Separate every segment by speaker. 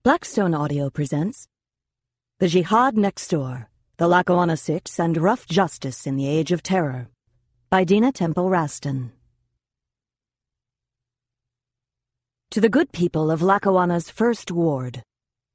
Speaker 1: Blackstone Audio presents The Jihad Next Door, The Lackawanna Six and Rough Justice in the Age of Terror by Dina Temple Raston. To the good people of Lackawanna's First Ward.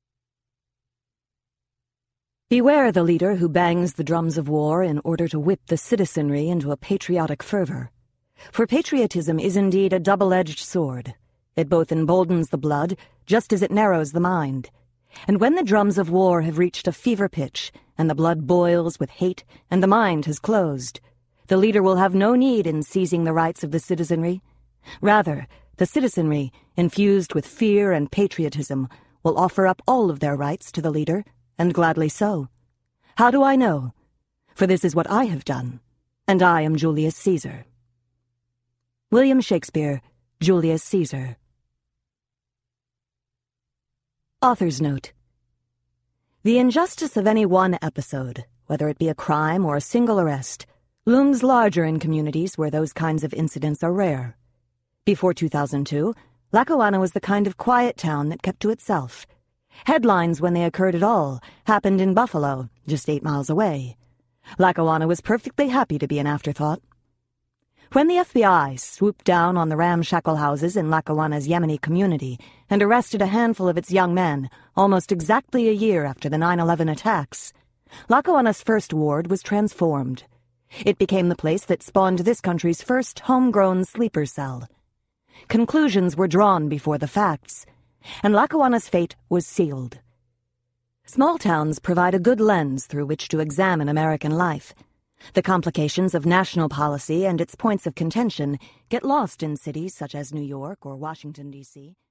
Speaker 1: Beware the leader who bangs the drums of war in order to whip the citizenry into a patriotic fervor. For patriotism is indeed a double-edged sword. It both emboldens the blood, just as it narrows the mind. And when the drums of war have reached a fever pitch, and the blood boils with hate, and the mind has closed, the leader will have no need in seizing the rights of the citizenry. Rather, the citizenry, infused with fear and patriotism, will offer up all of their rights to the leader, and gladly so. How do I know? For this is what I have done, and I am Julius Caesar. William Shakespeare, Julius Caesar. Author's note. The injustice of any one episode, whether it be a crime or a single arrest, looms larger in communities where those kinds of incidents are rare. Before 2002, Lackawanna was the kind of quiet town that kept to itself. Headlines, when they occurred at all, happened in Buffalo, just 8 miles away. Lackawanna was perfectly happy to be an afterthought. When the FBI swooped down on the ramshackle houses in Lackawanna's Yemeni community and arrested a handful of its young men almost exactly a year after the 9/11 attacks, Lackawanna's First Ward was transformed. It became the place that spawned this country's first homegrown sleeper cell. Conclusions were drawn before the facts, and Lackawanna's fate was sealed. Small towns provide a good lens through which to examine American life. The complications of national policy and its points of contention get lost in cities such as New York or Washington, D.C.